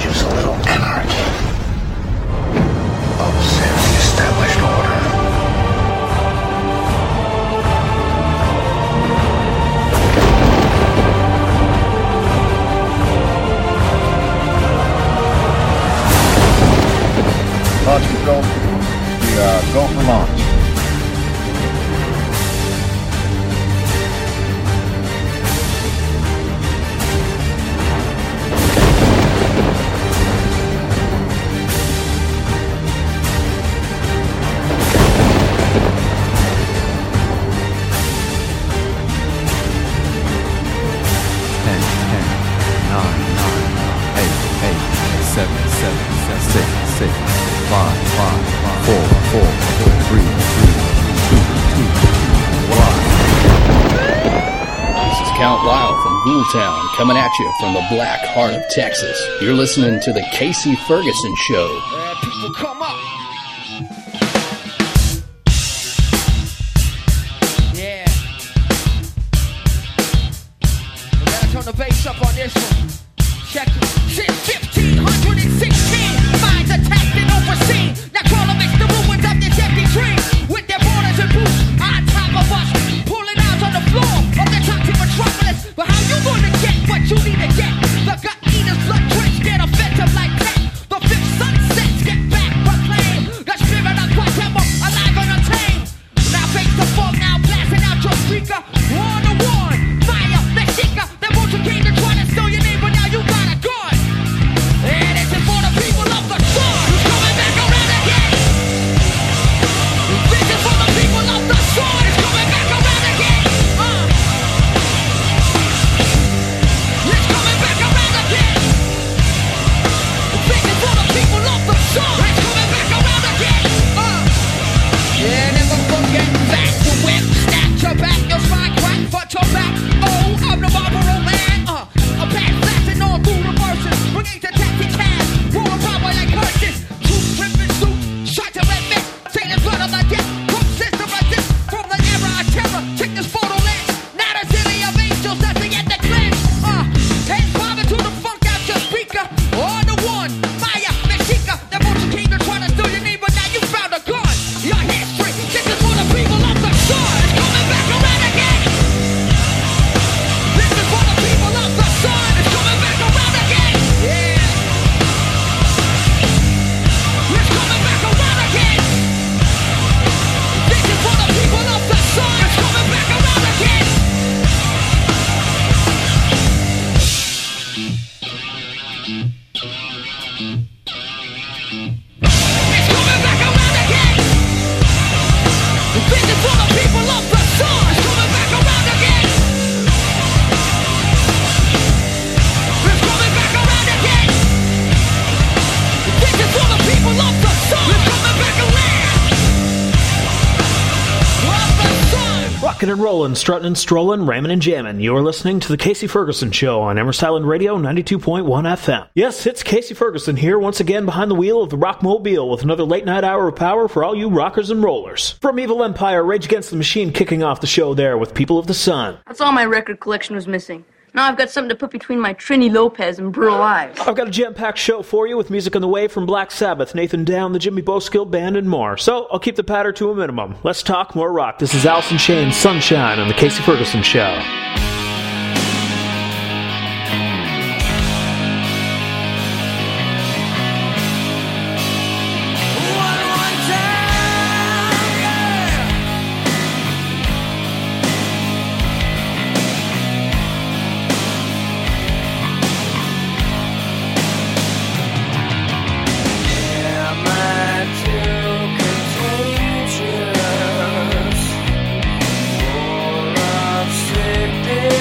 introduce a little anarchy. Upset the established order. Launch control. We go for launch. Count Lyle from Ghoultown coming at you from the black heart of Texas. You're listening to the Casey Ferguson Show. People come up. Yeah. We gotta turn the bass up on this one. Check it. Since 1516, minds attacked and overseen. Now crawl amidst the ruins of this empty dream. With their borders and boots on top of us. Pulling out on the floor of the toxic metropolis. But how you gonna get what you need to get? The gut eaters, blood drenched, get offensive like that. The fifth sunsets get back proclaimed. The spirit of Guatemala, alive and untamed. Now face the fog, now blasting out your speaker. One on one, fire, Mexica. They won't you came to try to steal your name, but now you got a gun. And this is for the people of the sun who's coming back around again. This is for the people of the sun who's coming back around again. It's coming back around again. This is for the people of the sun. It's coming back around again. Yeah, never forget back to whip, snap your back, your spine crack for your back. Oh, I'm the Marlboro man. A bad blasting all through the verses. Bringing the tactic cash, roaring power like curses. Truth ripping suit, shot to red mist. Taking blood on the death. Cook system resist from the era of terror. Check this photo lens. Not a city of angels dancing at the cleanse. Hands bobbing to the funk out your speaker. On the one, Maya, Mexica. That motion came to try to steal your name, but now you found a gun. Your history, this is for the people of the sun. It's coming back around again. This is for the people of the sun. It's coming back around again. Yeah. It's coming back around again. This is for the people of the sun. It's coming back around again. It's coming back around again. This is for the people of the sun. It's coming back around again. It's coming back around again. This is for the people of the sun. It's coming back around. Of the sun. Rockin' and rollin', struttin' and strollin', rammin' and jammin'. You're listening to the Casey Ferguson Show on Amherst Island Radio 92.1 FM. Yes, it's Casey Ferguson here once again behind the wheel of the Rockmobile with another late night hour of power for all you rockers and rollers. From Evil Empire, Rage Against the Machine kicking off the show there with People of the Sun. That's all my record collection was missing. Now I've got something to put between my Trini Lopez and Burl Ives. I've got a jam-packed show for you with music on the way from Black Sabbath, Nathan Down, the Jimmy Boskill Band, and more. So I'll keep the patter to a minimum. Let's talk more rock. This is Alice in Chains' Sunshine on the Casey Ferguson Show. Sickness.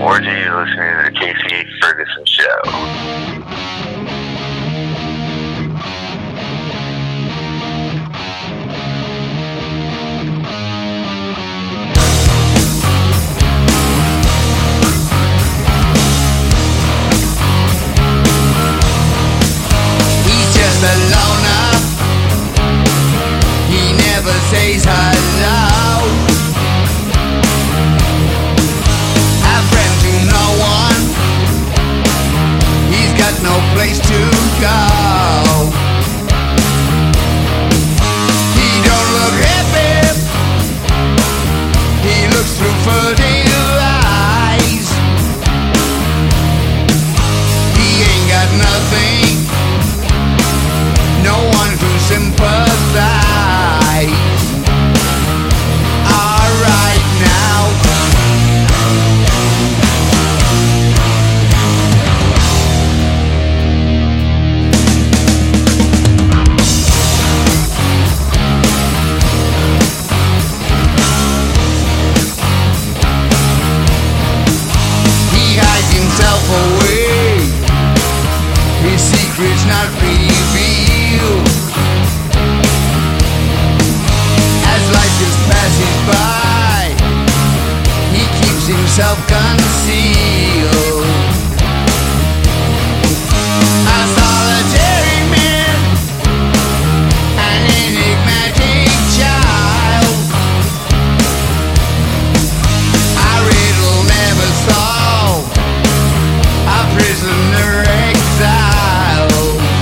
Orgy, you're listening to the Casey Ferguson Show. A loner, he never says hello. A friend to no one, he's got no place to go. He don't look happy, he looks through fertile eyes. He ain't got nothing, no one to sympathize. Alright now. He hides himself away, his secret's not revealed. As life just passes by, he keeps himself concealed. A solitary man, an enigmatic child, a riddle never solved, a prisoner exile.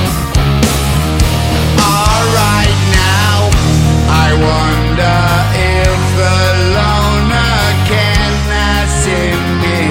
Alright now, I wonder if the loner can assimilate.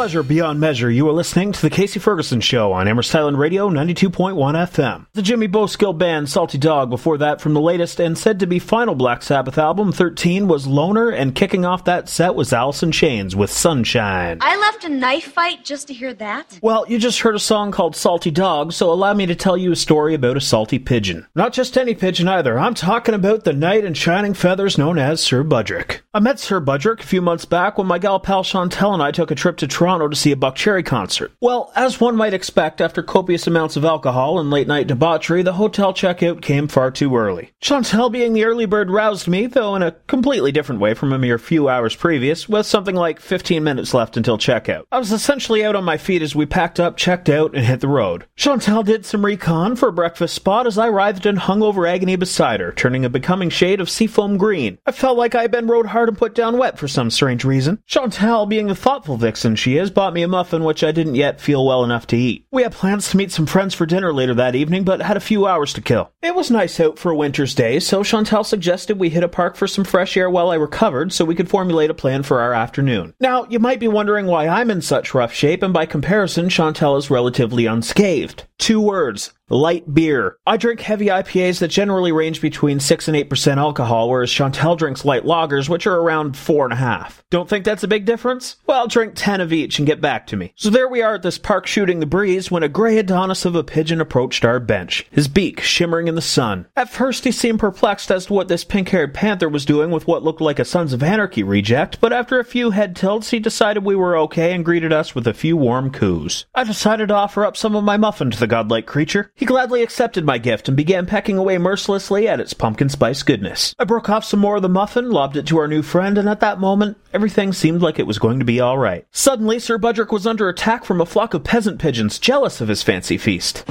pleasure beyond measure. You are listening to the Casey Ferguson Show on Amherst Island Radio 92.1 FM. The Jimmy Boskill Band, Salty Dog. Before that, from the latest and said to be final Black Sabbath album, 13, was Loner, and kicking off that set was Alice in Chains with Sunshine. I left a knife fight just to hear that? Well, you just heard a song called Salty Dog, so allow me to tell you a story about a salty pigeon. Not just any pigeon either. I'm talking about the knight in shining feathers known as Sir Budrick. I met Sir Budrick a few months back when my gal pal Chantel and I took a trip to Toronto to see a Buck Cherry concert. Well, as one might expect, after copious amounts of alcohol and late-night debauchery, the hotel checkout came far too early. Chantel, being the early bird, roused me, though in a completely different way from a mere few hours previous, with something like 15 minutes left until checkout. I was essentially out on my feet as we packed up, checked out, and hit the road. Chantel did some recon for a breakfast spot as I writhed in hungover agony beside her, turning a becoming shade of seafoam green. I felt like I had been rode hard and put down wet for some strange reason. Chantel, being the thoughtful vixen she is, bought me a muffin which I didn't yet feel well enough to eat. We had plans to meet some friends for dinner later that evening, but had a few hours to kill. It was nice out for a winter's day, so Chantel suggested we hit a park for some fresh air while I recovered so we could formulate a plan for our afternoon. Now, you might be wondering why I'm in such rough shape, and by comparison, Chantel is relatively unscathed. 2 words. Light beer. I drink heavy IPAs that generally range between 6 and 8% alcohol, whereas Chantel drinks light lagers, which are around 4.5. Don't think that's a big difference? Well, drink 10 of each and get back to me. So there we are at this park shooting the breeze when a grey Adonis of a pigeon approached our bench, his beak shimmering in the sun. At first he seemed perplexed as to what this pink-haired panther was doing with what looked like a Sons of Anarchy reject, but after a few head tilts he decided we were okay and greeted us with a few warm coos. I decided to offer up some of my muffin to the godlike creature. He gladly accepted my gift and began pecking away mercilessly at its pumpkin spice goodness. I broke off some more of the muffin, lobbed it to our new friend, and at that moment, everything seemed like it was going to be all right. Suddenly, Sir Budrick was under attack from a flock of peasant pigeons, jealous of his fancy feast.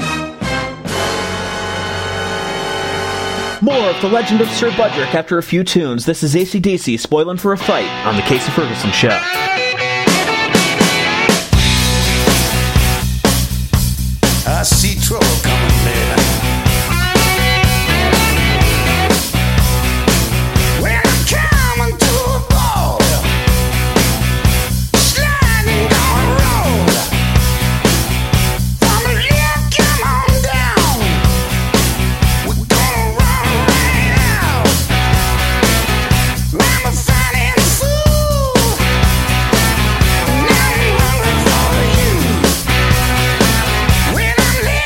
More of the legend of Sir Budrick after a few tunes. This is AC/DC spoiling for a fight on the Casey Ferguson Show. I see trouble coming, baby. When I'm coming to a ball, sliding down the road, from the left, come on down. We're gonna run right out. I'm a fighting fool, and I'm running for you. When I'm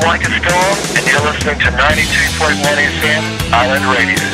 Black is Gone, and you're listening to 92.1 FM Island Radio.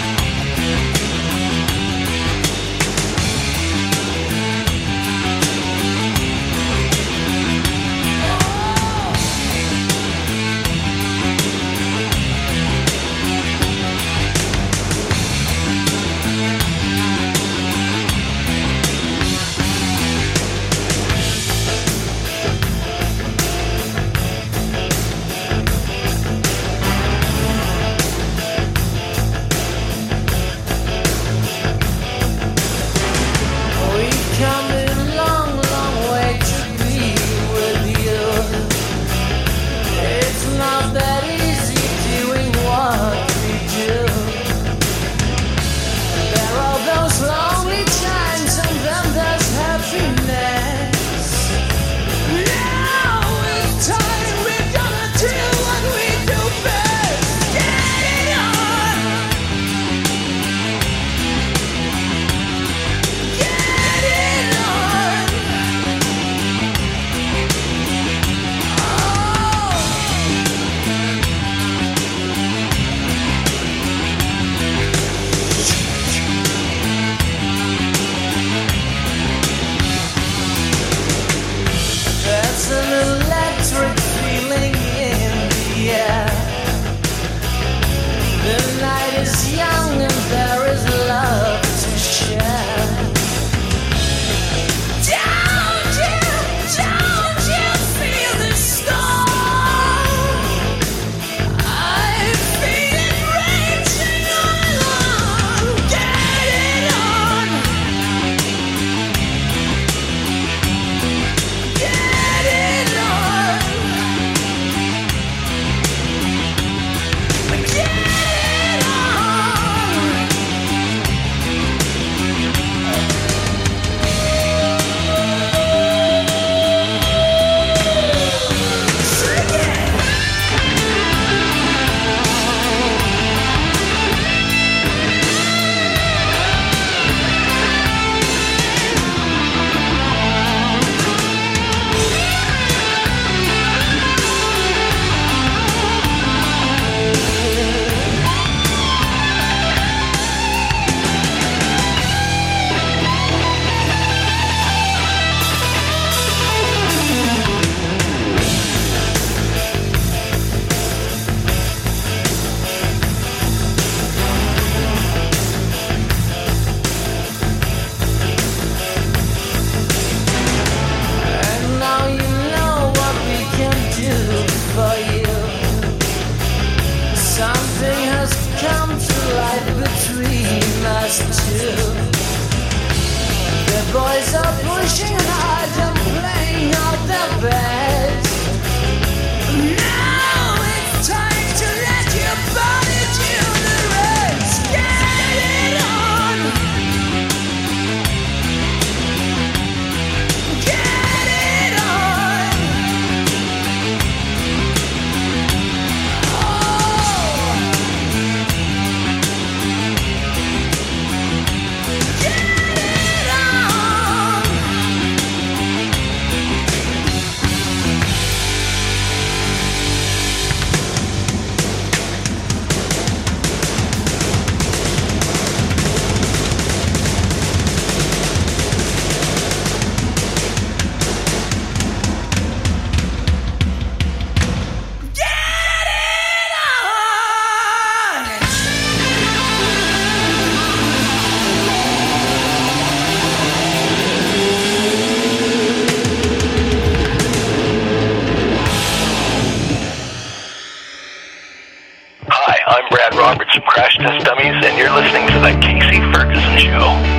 And you're listening to the Casey Ferguson Show.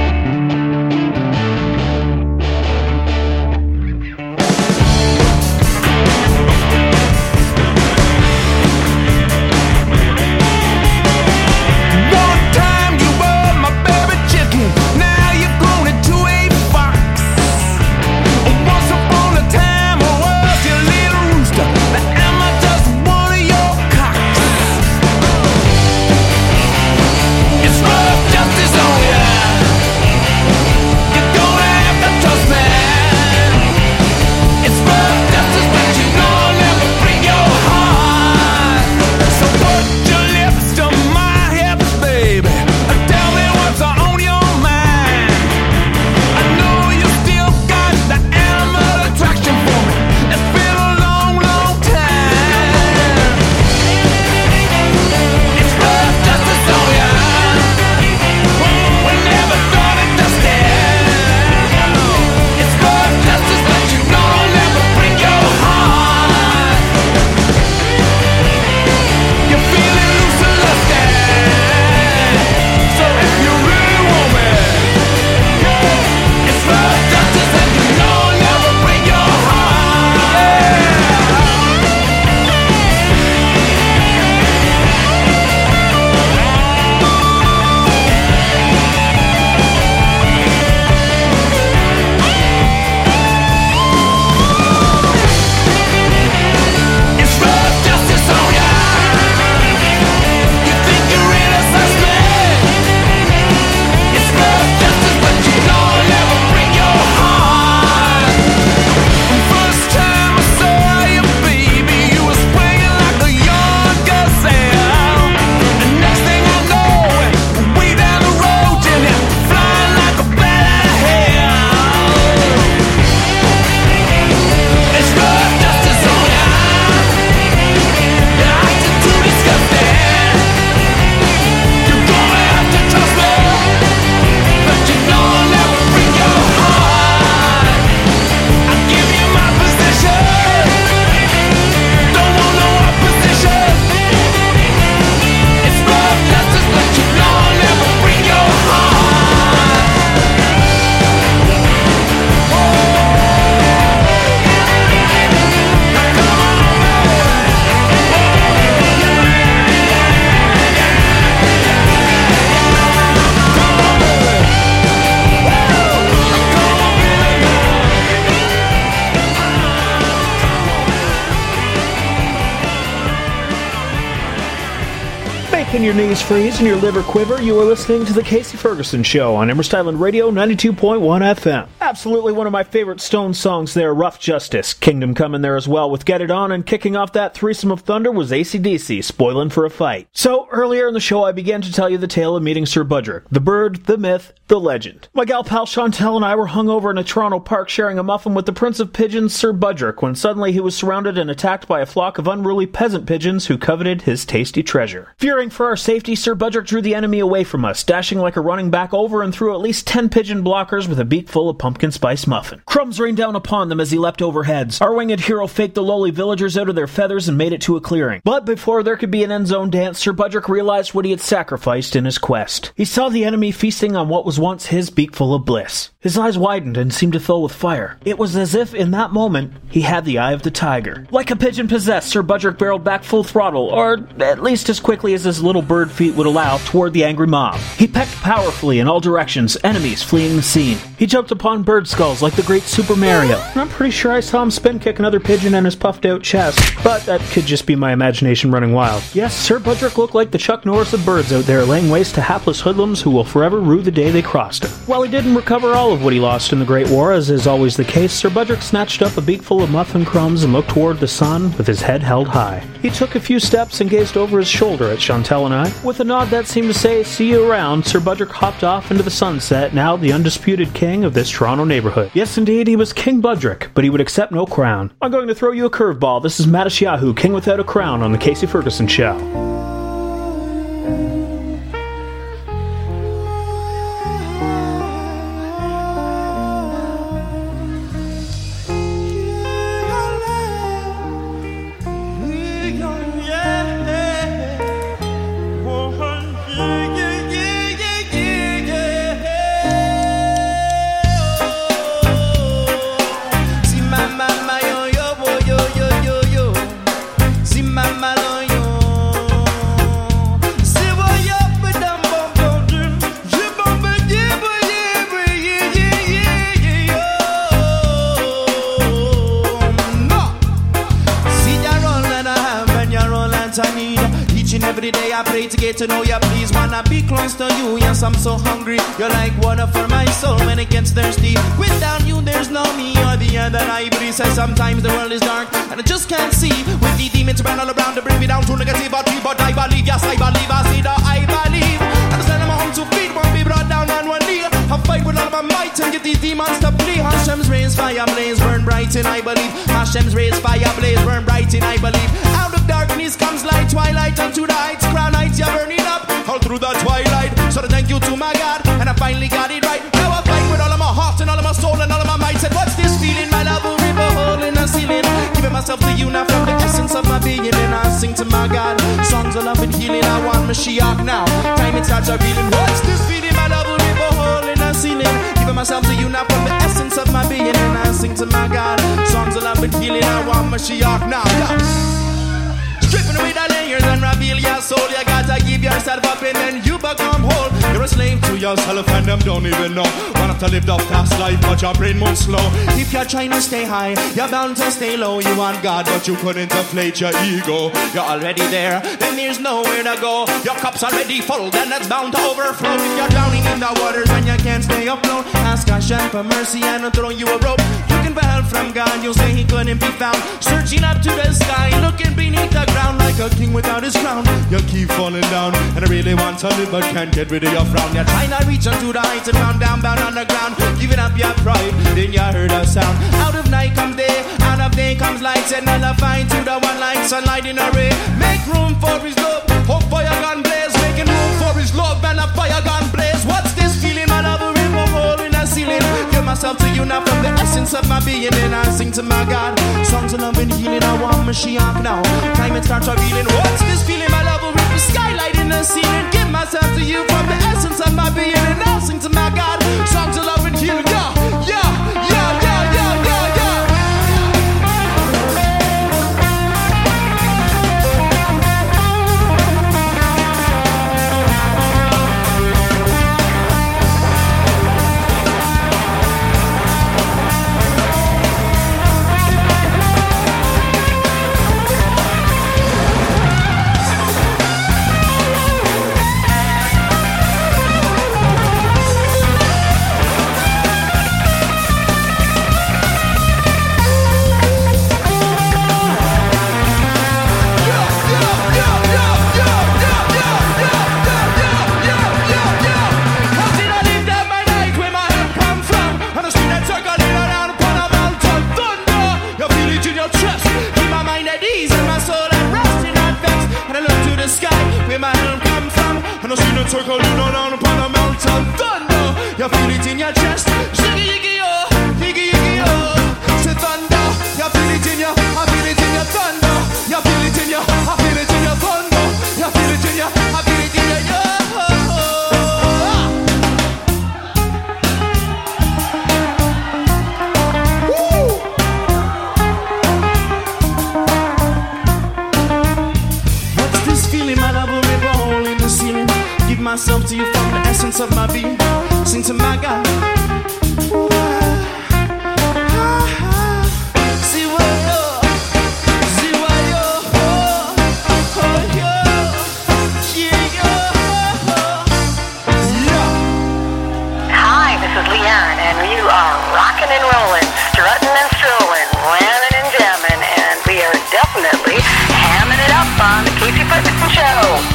It's rough justice on ya. Making your knees freeze and your liver quiver, you are listening to The Casey Ferguson Show on Emerson Island Radio 92.1 FM. Absolutely one of my favorite Stone songs there, Rough Justice. Kingdom Come in there as well with Get It On, and kicking off that threesome of thunder was AC/DC, Spoilin' for a Fight. So, earlier in the show I began to tell you the tale of meeting Sir Budrick, the bird, the myth, the legend. My gal pal Chantel and I were hungover in a Toronto park sharing a muffin with the Prince of Pigeons, Sir Budrick, when suddenly he was surrounded and attacked by a flock of unruly peasant pigeons who coveted his tasty treasure. Fearing for our safety, Sir Budrick drew the enemy away from us, dashing like a running back over and through at least 10 pigeon blockers with a beak full of pumpkin spice muffin. Crumbs rained down upon them as he leapt over heads. Our winged hero faked the lowly villagers out of their feathers and made it to a clearing. But before there could be an end zone dance, Sir Budrick realized what he had sacrificed in his quest. He saw the enemy feasting on what was once his beakful of bliss. His eyes widened and seemed to fill with fire. It was as if, in that moment, he had the eye of the tiger. Like a pigeon possessed, Sir Budrick barreled back full throttle, or at least as quickly as his little bird feet would allow, toward the angry mob. He pecked powerfully in all directions, enemies fleeing the scene. He jumped upon bird skulls like the great Super Mario, and I'm pretty sure I saw him spin kick another pigeon in his puffed out chest, but that could just be my imagination running wild. Yes, Sir Budrick looked like the Chuck Norris of birds out there, laying waste to hapless hoodlums who will forever rue the day they crossed him. While he didn't recover all of what he lost in the Great War, as is always the case, Sir Budrick snatched up a beakful of muffin crumbs and looked toward the sun with his head held high. He took a few steps and gazed over his shoulder at Chantel and I. With a nod that seemed to say, "See you around," Sir Budrick hopped off into the sunset, now the undisputed king of this Toronto neighborhood. Yes, indeed, he was King Budrick, but he would accept no crown. I'm going to throw you a curveball. This is Matisyahu, King Without a Crown, on The Casey Ferguson Show. To know you, please wanna be close to you. Yes, I'm so hungry. You're like water for my soul when it gets thirsty. Without you, there's no me. You're the air that I breathe. Says sometimes the world is dark and I just can't see. With the demons around all around to bring me down to negativity, but I believe, yes, I believe. I see that I believe. Understand I'm home to feed, won't be brought down on one knee. I'll fight with all of my might and get these demons to flee. Hashem's rays, fire blaze, burn bright in I believe. Hashem's rays, fire blaze, burn bright in I believe. Out of darkness comes light, twilight unto the heights. Crown heights, you're burning up all through the twilight. So thank you to my God, and I finally got it right. Now I fight with all of my heart and all of my soul and all of my might. Said, what's this feeling? My love will rip a hole in the ceiling. Giving myself to you now from the essence of my being. And I sing to my God, songs of love and healing. I want Mashiach now. Time it starts revealing. What's this feeling? My love will rip a hole in the ceiling. Giving myself to you now from the essence of my being. And I sing to my God, songs of love and healing. I want Mashiach now. Stripping away the layers and reveal your soul. You gotta give yourself up and then you become whole. You're a slave to yourself and them don't even know. Want to live the fast life but your brain moves slow. If you're trying to stay high, you're bound to stay low. You want God but you couldn't inflate your ego. You're already there, then there's nowhere to go. Your cup's already full, then that's bound to overflow. If you're drowning in the waters and you can't stay afloat, ask Hashem for mercy and I'll throw you a rope. Looking for help from God, you'll say he couldn't be found. Searching up to the sky, looking beneath the ground. Like a king without his crown, you keep falling down. And I really want to live but can't get rid of your frown. You're trying to reach onto the heights and round down, bound on the ground. Giving up your pride, then you heard a sound. Out of night comes day, out of day comes light. And I'll find to the one light, sunlight in a ray. Make room for his love, hope fire gun blaze. Making room for his love and a fire gun blaze. What's this feeling? My love will rip a hole in the ceiling. Give myself to you now from the essence of my being. And I sing to my God, songs of love and healing. I want Mashiach now. Time it starts revealing. What's this feeling? My love will rip the skylight in the ceiling. Give myself to you from the essence of my being. And I'll sing to my God, songs of love and healing. Yeah, yeah, yeah, yeah, yeah, yeah, yeah. you see the circle, you know down upon a mountain thunder. You feel it in your chest, shiggy yiggy oh, yiggy yiggy oh. Say thunder, you feel it in your, I feel it in your thunder. You feel it in your, I feel it in your thunder. You feel it in your, I feel it in your yo. Myself to you from the essence of my being. Sing to my God. See why you're, see why you're, Hi, this is Leanne, and you are rocking and rolling, strutting and strolling, ramming and jamming, and we are definitely hamming it up on the Casey Ferguson Show.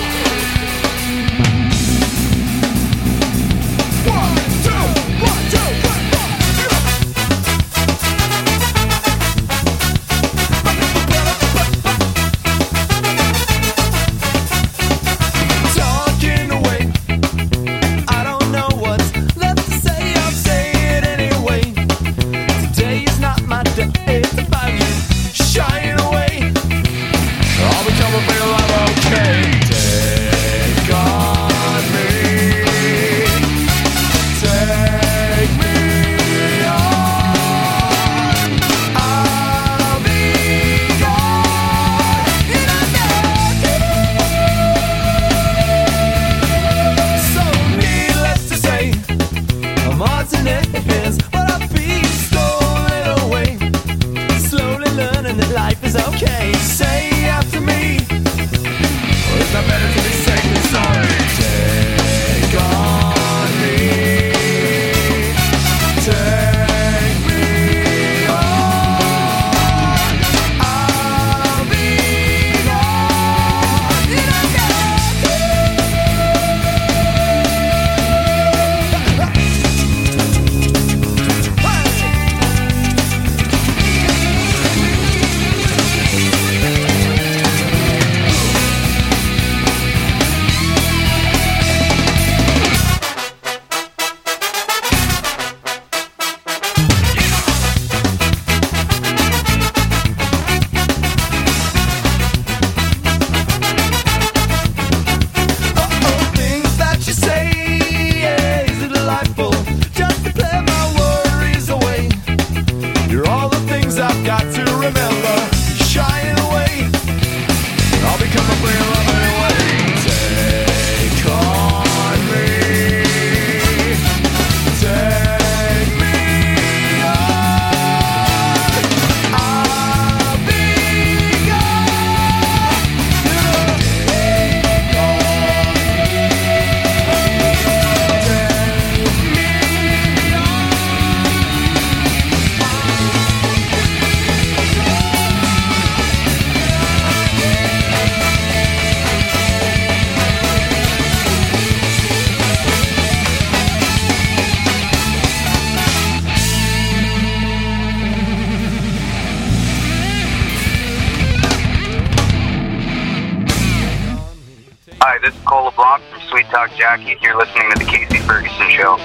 Hi, this is Cole LeBlanc from Sweet Talk Jackie. You're listening to the Casey Ferguson Show.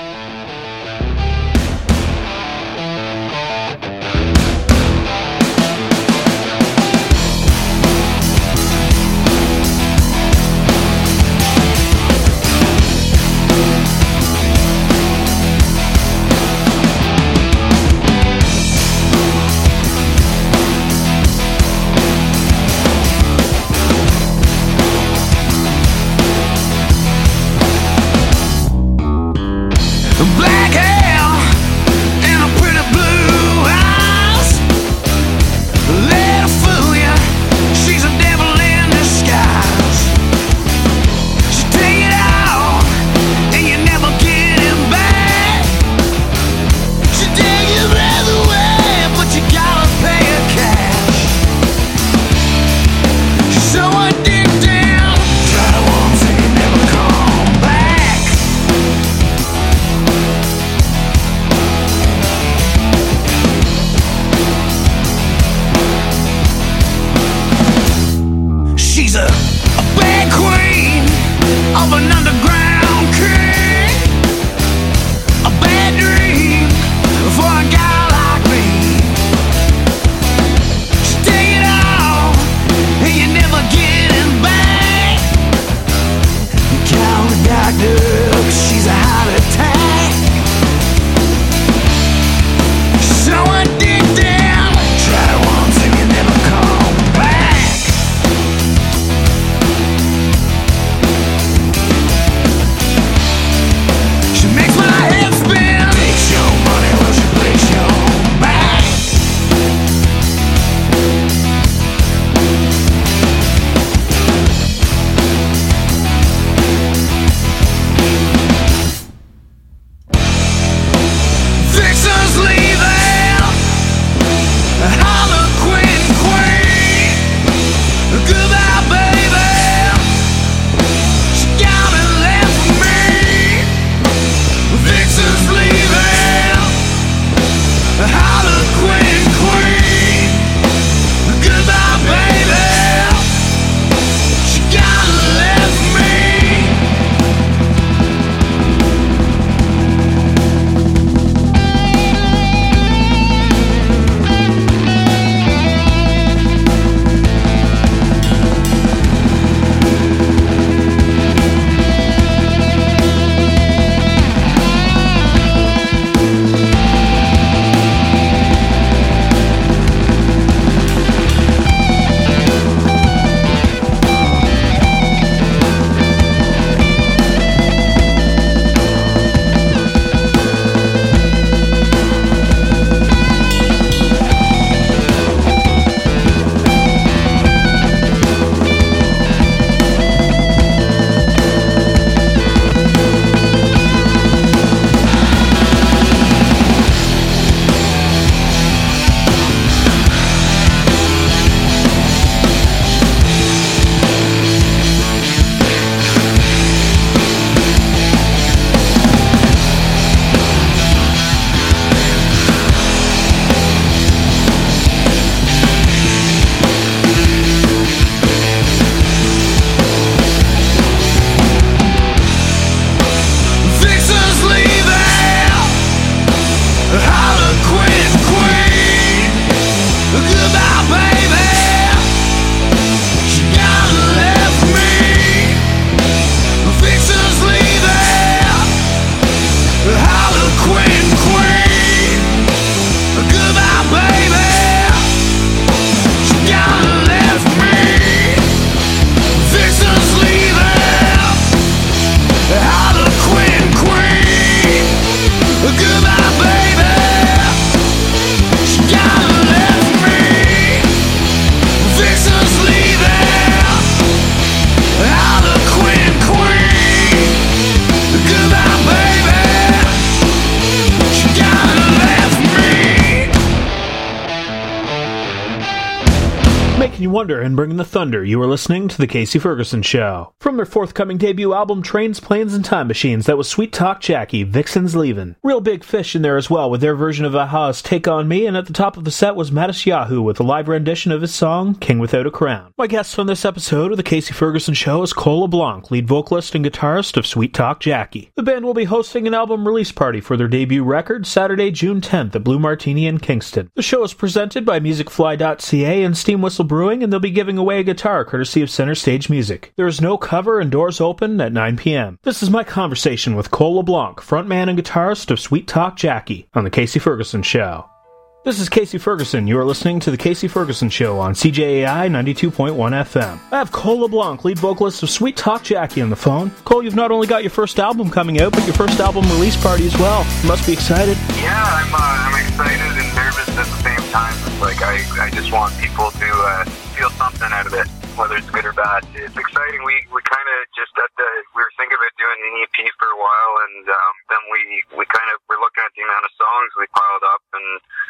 Wonder and Bringing the Thunder, you are listening to The Casey Ferguson Show. From their forthcoming debut album, Trains, Planes, and Time Machines, that was Sweet Talk Jackie, Vixen's Leavin'. Real Big Fish in there as well, with their version of Aha's Take On Me, and at the top of the set was Mattis Yahoo with a live rendition of his song, King Without a Crown. My guest on this episode of The Casey Ferguson Show is Cole LeBlanc, lead vocalist and guitarist of Sweet Talk Jackie. The band will be hosting an album release party for their debut record Saturday, June 10th at Blue Martini in Kingston. The show is presented by MusicFly.ca and Steam Whistle Brewing, and they'll be giving away a guitar courtesy of Center Stage Music. There is no cover and doors open at 9 p.m. This is my conversation with Cole LeBlanc, frontman and guitarist of Sweet Talk Jackie, on The Casey Ferguson Show. This is Casey Ferguson. You are listening to The Casey Ferguson Show on CJAI 92.1 FM. I have Cole LeBlanc, lead vocalist of Sweet Talk Jackie, on the phone. Cole, you've not only got your first album coming out, but your first album release party as well. You must be excited. Yeah, I'm excited and nervous at the same time. Like, I just want people to feel something out of it, whether it's good or bad. It's exciting. We kind of just we were thinking about doing an EP for a while, and then we kind of were looking at the amount of songs we piled up, and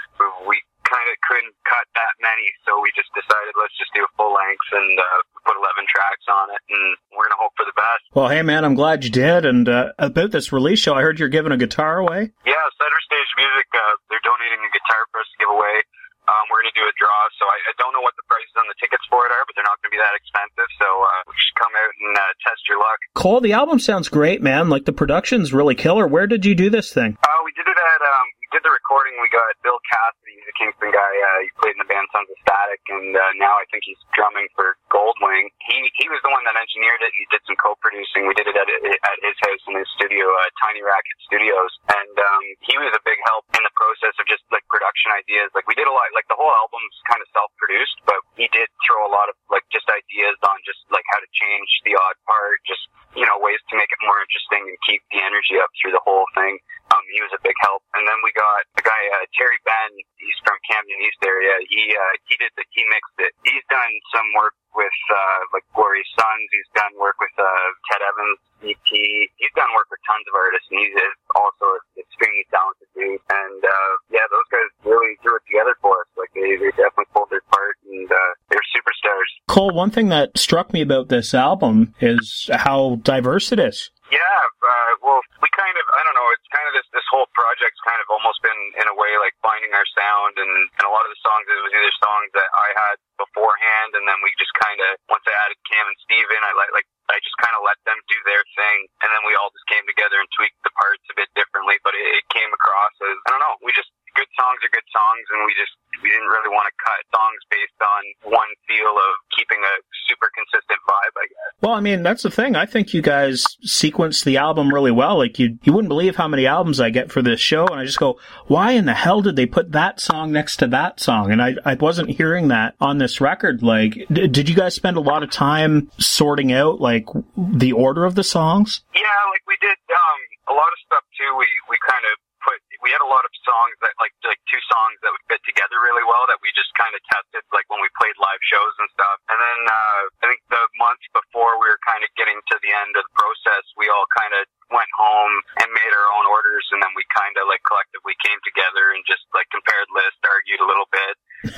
we kind of couldn't cut that many, so we just decided let's just do a full length and put 11 tracks on it, and we're gonna hope for the best. Well, hey man, I'm glad you did. And about this release show, I heard you're giving a guitar away. Yeah, Center Stage Music, they're donating a guitar for us to give away. We're going to do a draw, so I don't know what the prices on the tickets for it are, but they're not going to be that expensive, so we should come out and test your luck. Cole, the album sounds great, man. Like, the production's really killer. Where did you do this thing? We did it at, we did the recording. We got Bill Cassidy, he's a Kingston guy. He played in the band Sons of Static, and now I think he's drumming for Goldwing. He was the one that engineered it. He did some co-producing. We did it at his house in his studio, Tiny Racket Studios, and he was a big help in the process of just, like, production ideas. Like, we did a lot, like, the whole album's kind of self-produced, but he did throw a lot of, like, just ideas on just, like, how to change the odd part, just, you know, ways to make it more interesting and keep the energy up through the whole thing. He was a big help. And then we got the guy, Terry Ben, he's from Camden East area. He mixed it. He's done some work with, like, Glorious Sons. He's done work with, Ted Evans, E.T. He's done work with tons of artists, and he's also an extremely talented dude. And, yeah, those guys really threw it together for us. Like, they definitely pulled their part, and, they're superstars. Cole, one thing that struck me about this album is how diverse it is. Yeah, well, we kind of, I don't know, it's kind of this whole project's kind of almost been, in a way, like, finding our sound, and a lot of the songs, it was either songs that I had beforehand, and then we just kind of, once I added Cam and Steven, I just kind of let them do their thing, and then we all just came together and tweaked the parts a bit differently, but it came across as, I don't know, good songs are good songs, and we didn't really want to cut songs based on one feel of keeping a super consistent vibe, I guess. Well, I mean, that's the thing. I think you guys sequenced the album really well. Like, you wouldn't believe how many albums I get for this show, and I just go, why in the hell did they put that song next to that song? And I wasn't hearing that on this record. Like, did you guys spend a lot of time sorting out, like, the order of the songs? Yeah, like, we did a lot of stuff, too. We kind of we had a lot of songs that, like two songs that would fit together really well that we just kind of tested, like, when we played live shows and stuff. And then I think the month before we were kind of getting to the end of the process, we all kind of went home and made our own orders, and then we kind of, like, collectively came together and just, like, compared lists, argued a little bit.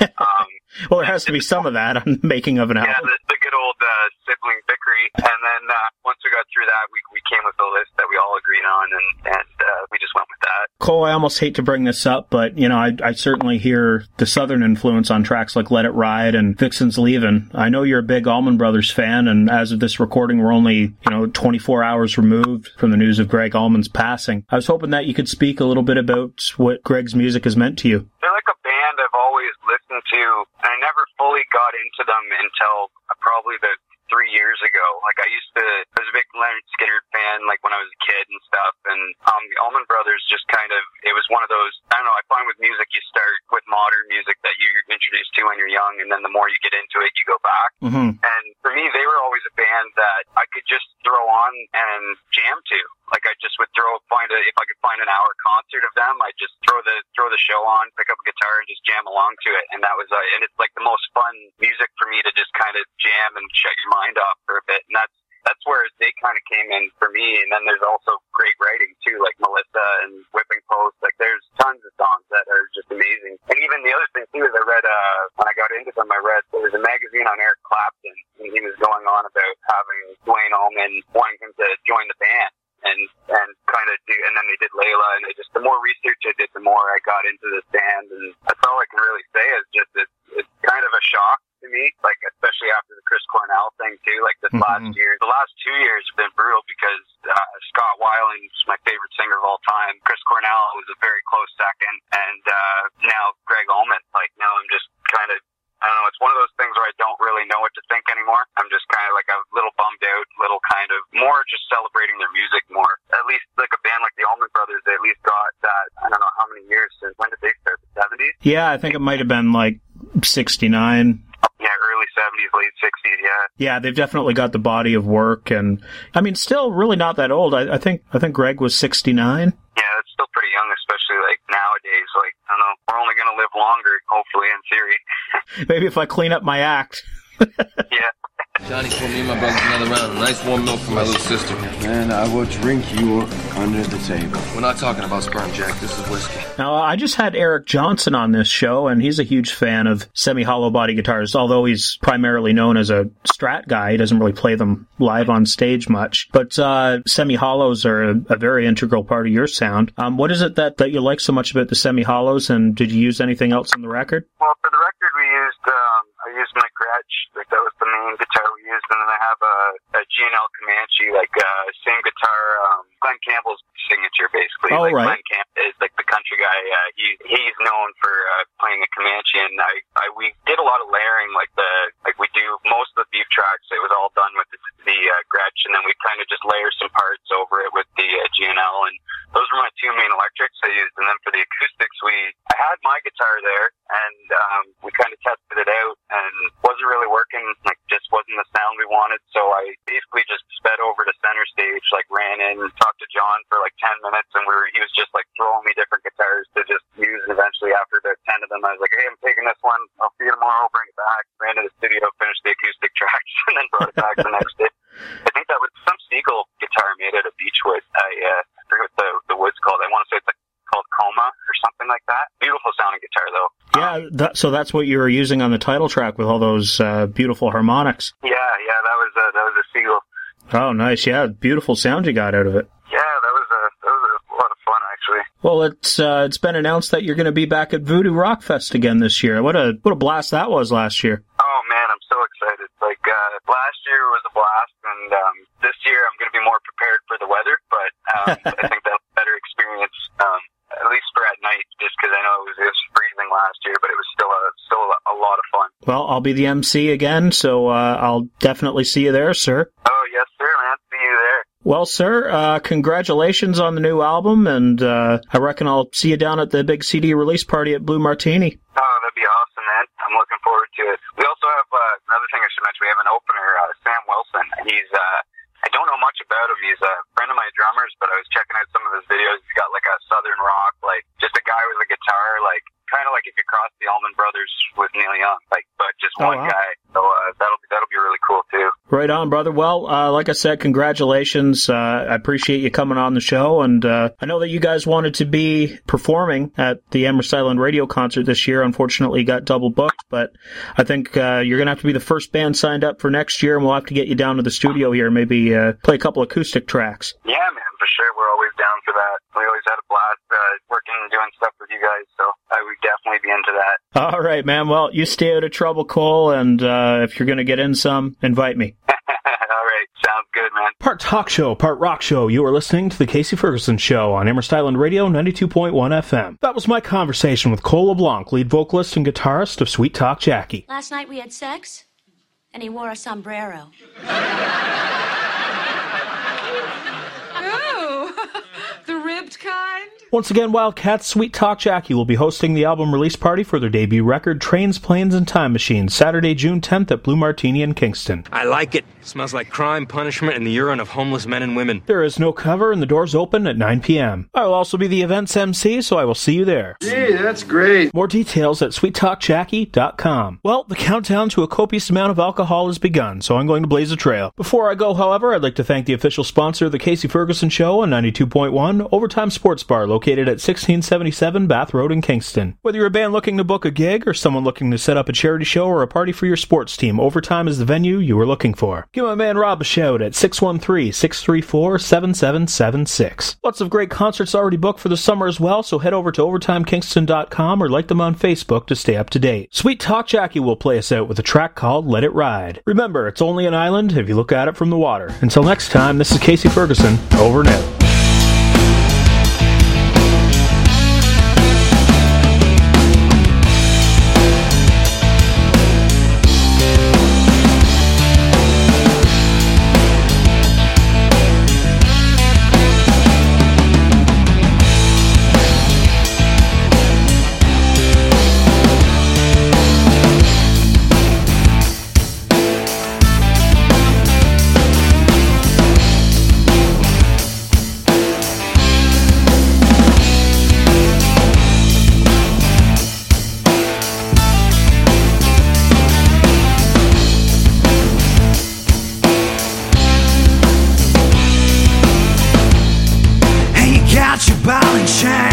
Well, there has to be some of that on the making of an album. Yeah, the good old sibling bickery. And then once we got through that, we came with a list that we all agreed on, and we just went with that. Cole, I almost hate to bring this up, but, you know, I certainly hear the Southern influence on tracks like Let It Ride and Vixen's Leavin'. I know you're a big Allman Brothers fan, and as of this recording, we're only, 24 hours removed from the news of Greg Allman's passing. I was hoping that you could speak a little bit about what Greg's music has meant to you. They're like a band I've always listened to, and I never fully got into them until probably the 3 years ago. Like, I was a big Leonard Skinner fan, like, when I was a kid and stuff, and the Allman Brothers just kind of, it was one of those, I don't know, I find with music, you start with modern music that you're introduced to when you're young, and then the more you get into it, you go back. Mm-hmm. And for me, they were always a band that I could just throw on and jam to. Like, I just would if I could find an hour concert of them, I'd just throw the show on, pick up a guitar, and just jam along to it. And that was, and it's like the most fun music for me to just kind of jam and shut your mind off for a bit. And that's where they kind of came in for me. And then there's also great writing too, like Melissa and Whipping Post. Like, there's tons of songs that are just amazing. And even the other thing too is I read, when I got into them, there was a magazine on air and wanting him to join the band. And kind of do, and then they did Layla, and the more research I did, the more I got into this band, and that's all I can really say is just it's kind of a shock to me, like especially after the Chris Cornell thing too. Like this last year, the last 2 years have been brutal because Scott Weiland's my favorite singer of all time. Chris Cornell was a very close second, and now Greg Allman. Like now I'm just kind of. I don't know, it's one of those things where I don't really know what to think anymore. I'm just kind of like a little bummed out, little kind of more just celebrating their music more. At least like a band like the Allman Brothers, they at least got that, I don't know how many years since, when did they start, the 70s? Yeah, I think it might have been like 69. Yeah, early 70s, late 60s, yeah. Yeah, they've definitely got the body of work, and I mean, still really not that old. I think Greg was 69. Yeah, that's still pretty young, especially like nowadays. Like, I don't know, we're only going to live longer, hopefully, in theory. Maybe if I clean up my act. Yeah. Johnny, pour me and my brothers another round. A nice warm milk for my little sister. Man, I will drink you under the table. We're not talking about sperm, Jack. This is whiskey. Now, I just had Eric Johnson on this show, and he's a huge fan of semi-hollow body guitars, although he's primarily known as a Strat guy. He doesn't really play them live on stage much. But semi-hollows are a very integral part of your sound. What is it that you like so much about the semi-hollows, and did you use anything else on the record? Well, for the record, I used my Gretsch. Like, that was the main guitar we used. And then I have a G&L Comanche, same guitar, Glenn Campbell's signature, basically. Oh, right. Glenn Campbell is like the country guy. He's known for playing a Comanche, and we did a lot of layering, we do most of the beef tracks. It was all done with the Gretsch, and then we kind of just layer some parts over it with the G&L, and those were my two main electrics I used. And then for the acoustics, I had my guitar there, and we kind of tested it out, and wasn't really working. Like, just wasn't the sound we wanted. So I basically just sped over to center stage, ran in, talked to John for like 10 minutes, and he was just like throwing me different guitars to just use. And eventually, after about 10 of them, I was like, hey, I'm taking this one. I'll see you tomorrow. I'll bring it back. Ran to the studio, finished the acoustic tracks, and then brought it back the next day. I think that was some Siegel guitar made out of beechwood. I forget what the wood's called. I want to say it's called Coma or something like that. Beautiful sounding guitar, though. Yeah, so that's what you were using on the title track with all those beautiful harmonics. Yeah, that was a Siegel. Oh, nice. Yeah, beautiful sound you got out of it. Yeah, that was a lot of fun, actually. Well, it's been announced that you're going to be back at Voodoo Rock Fest again this year. What a blast that was last year. Oh man, I'm so excited. Last year was a blast, and this year I'm going to be more prepared for the weather. But I think that's a better experience, at least for at night, just because I know it was freezing last year, but it was still a lot of fun. Well, I'll be the MC again, so I'll definitely see you there, sir. Oh yes, sir, man. See you there. Well, sir, congratulations on the new album, and I reckon I'll see you down at the big CD release party at Blue Martini. Oh, that'd be awesome, man. I'm looking forward to it. We also have another thing I should mention. We have an opener, Sam Wilson. He's I don't know much about him. He's a friend of my drummer's, but I was checking out some of his videos. He's got like a southern rock, just a guy with a guitar, kind of like if you cross the Allman Brothers with Neil Young, but just one guy. So that'll be really cool too. Right on, brother. Well, like I said, congratulations. I appreciate you coming on the show, and I know that you guys wanted to be performing at the Amherst Island Radio concert this year. Unfortunately, you got double booked, but I think you're going to have to be the first band signed up for next year, and we'll have to get you down to the studio here, maybe play a couple acoustic tracks. Yeah, man, for sure. We're always down for that. We always had a blast working and doing stuff with you guys, so I would definitely be into that. All right, man. Well, you stay out of trouble, Cole, and if you're going to get in some, invite me. All right. Sounds good, man. Part talk show, part rock show. You are listening to The Casey Ferguson Show on Amherst Island Radio 92.1 FM. That was my conversation with Cole LeBlanc, lead vocalist and guitarist of Sweet Talk Jackie. Last night we had sex, and he wore a sombrero. The ribbed kind? Once again, Wildcats Sweet Talk Jackie will be hosting the album release party for their debut record, Trains, Planes, and Time Machines, Saturday, June 10th at Blue Martini in Kingston. I like it. Smells like crime, punishment, and the urine of homeless men and women. There is no cover, and the doors open at 9 p.m. I will also be the event's MC, so I will see you there. Gee, that's great. More details at sweettalkjackie.com. Well, the countdown to a copious amount of alcohol has begun, so I'm going to blaze a trail. Before I go, however, I'd like to thank the official sponsor of The Casey Ferguson Show on 92.1, Overtime Sports Bar, located located at 1677 Bath Road in Kingston. Whether you're a band looking to book a gig or someone looking to set up a charity show or a party for your sports team, Overtime is the venue you were looking for. Give my man Rob a shout at 613-634-7776. Lots of great concerts already booked for the summer as well, so head over to OvertimeKingston.com or like them on Facebook to stay up to date. Sweet Talk Jackie will play us out with a track called Let It Ride. Remember, it's only an island if you look at it from the water. Until next time, this is Casey Ferguson, over and out. Ball and chain.